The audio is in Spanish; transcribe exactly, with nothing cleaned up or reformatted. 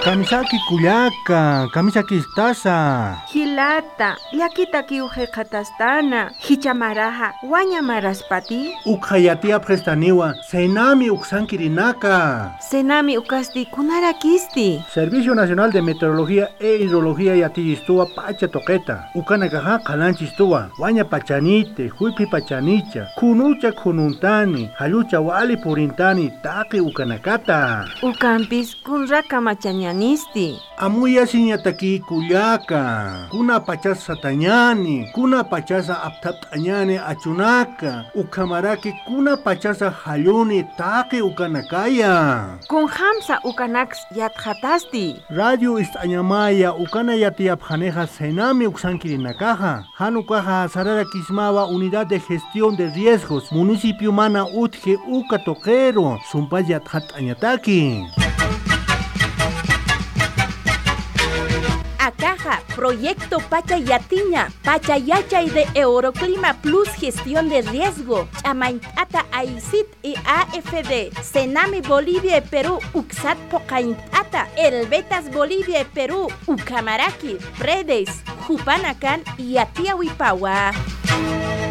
Kamisaki kuyaka, kamisaki istasa. Hilata, llakita kiuje katastana, hichamaraja, wañamaraspati. Ukhayatia prestaniwa, senami uksankirinaka. Senami ukasti kunarakisti. Servicio Nacional de Meteorología e Hidrología yatiistua pacha toqueta. Ukanakaja kalanchistua, waña pachanite, huipi pachanicha, kunucha kununtani, halucha wali purintani, taki ukanakata. Ukampis kunraka machañanisti. Amuya siñataki kuyaka, kuna pachasa satañani, kuna pachasa aptaptañani achunaka, ukamaraki kuna pachasa haluni taki ukanakaya. Kun hamsa ukanax yatjatasti. Radio istañamaya ukana yatiapjaneja senami uksankirinakaja, hanukaja sarara kismawa Unidad de Gestión de Riesgos, Municipio Mana Utje Uka Toquero, Sumpaya Tjatañataki. Acaja, Proyecto Pachayatiña, Pachayachay de Euroclima Plus Gestión de Riesgo, Chamaintata Aisit y A F D, Senami Bolivia y Perú, Uxat Pocaintata, El Betas Bolivia y Perú, Ucamaraki, Redes, Jupanacan y Atiahuipawa.